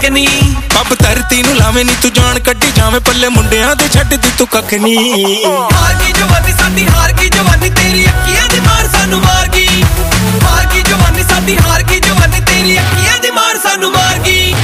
ਤੱਕ ਨੀ। ਪੱਬ ਧਰਤੀ ਨੂੰ ਲਾਵੇਂ ਨੀ ਤੂੰ ਜਾਨ ਕੱਢੀ ਜਾਵੇਂ ਪੱਲੇ ਮੁੰਡਿਆਂ ਦੇ ਛੱਡ ਦੀ ਤੂੰ ਕੱਖ ਨੀ। ਹਾਰ ਗਈ ਜਵਾਨੀ ਸਾਡੀ ਹਾਰ ਗਈ ਜਵਾਨੀ ਤੇਰੀ ਅੱਖੀਆਂ ਦੀ ਮਾਰ ਸਾਨੂੰ ਮਾਰ ਗਈ। ਹਾਰ ਗਈ ਜਵਾਨੀ ਸਾਡੀ ਹਾਰ ਗਈ ਜਵਾਨੀ ਤੇਰੀ ਅੱਖੀਆਂ ਦੀ ਮਾਰ ਸਾਨੂੰ ਮਾਰ ਗਈ।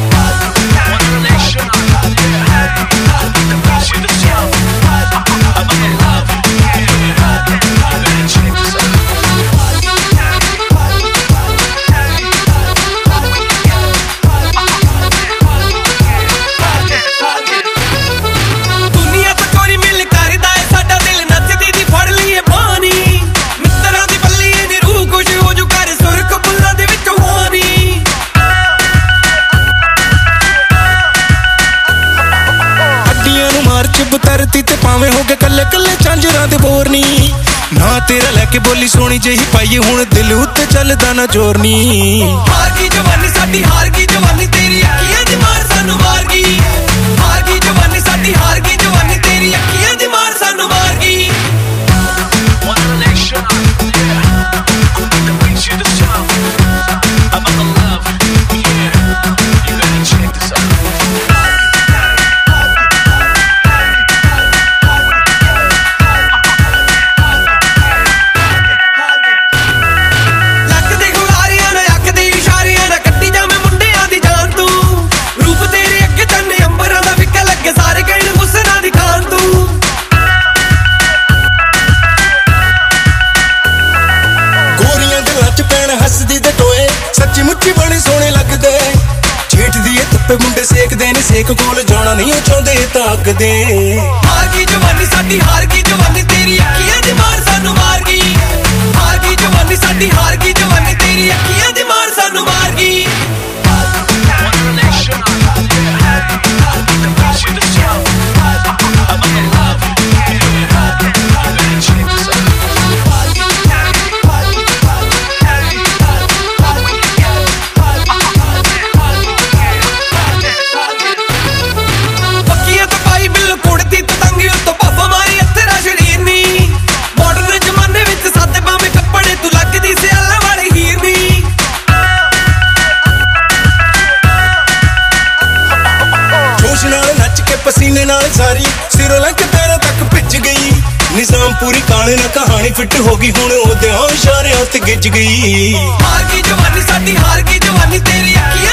ਧਰਤੀ ਤੇ ਭਾਵੇਂ ਹੋ ਗਏ ਕੱਲੇ ਕੱਲੇ ਝਾਂਜਰਾਂ ਦੇ ਬੋਰ ਨੀ। ਨਾ ਤੇਰਾ ਲੈ ਕੇ ਬੋਲੀ ਸੋਹਣੀ ਜਿਹੀ ਪਾਈਏ ਹੁਣ ਦਿਲ ਉੱਤੇ ਚੱਲਦਾ ਨਾ ਜ਼ੋਰ ਨੀ। ਹਾਰ ਗਈ ਜਵਾਨੀ ਸਾਡੀ ਹਾਰ ਗਈ ਜਵਾਨੀ ਤੇਰੀ ਅੱਖੀਆਂ ਦੀ ਮਾਰ ਸਾਨੂੰ ਮਾਰ ਗਈ। ਹਾਰ ਗਈ ਜਵਾਨੀ ਸਾਡੀ ਹਾਰ ਗਈ ਜਵਾਨੀ ਤੇਰੀ ਅੱਖੀਆਂ ਦੀ ਮਾਰ ਸਾਨੂੰ ਮਾਰ ਗਈ। ਹੱਸਦੀ ਤੇ ਟੋਏ ਸੱਚੀ ਮੁੱਚੀ ਬਣੇ ਸੋਹਣੇ ਲੱਗਦੇ। ਜੇਠ ਦੀ ਇਹ ਧੁੱਪੇ ਮੁੰਡੇ ਸੇਕਦੇ ਨੇ ਸੇਕ ਕੋਲ ਜਾਣਾ ਨਹੀਂ ਉਹ ਚਾਹੁੰਦੇ ਤਾਕਦੇ। ਹਾਰ ਗਈ ਜਵਾਨੀ ਸਾਡੀ ਹਾਰ ਗਈ ਜਵਾਨੀ ਤੇਰੀ ਅੱਖੀਆਂ ਦੀ ਮਾਰ ਸਾਨੂੰ ਮਾਰ ਗਈ। ਹਾਰ ਗਈ ਜਵਾਨੀ ਸਾਡੀ ਹਾਰ ਗਈ ਜਵਾਨੀ ਤੇਰੀ ਅੱਖੀਆਂ ਦੀ ਮਾਰ ਸਾਨੂੰ ਮਾਰ ਗਈ। ਪਸੀਨੇ ਨਾਲ ਸਾਰੀ ਸਿਰੋਂ ਲੈ ਕੇ ਪੈਰਾਂ ਤੱਕ ਭਿੱਜ ਗਈ। ਨਿਜ਼ਾਮ ਪੂਰੀ ਕਾਲੇ ਨਾਲ ਕਹਾਣੀ ਫਿੱਟ ਹੋ ਗਈ ਹੁਣ ਉਹਦੇ ਇਸ਼ਾਰਿਆਂ ਤੇ ਗਿੱਜ ਗਈ। ਹਾਰ ਗਈ ਜਵਾਨੀ ਸਾਡੀ ਹਾਰ ਗਈ ਜਵਾਨੀ ਤੇਰੀ ਅੱਖੀਆਂ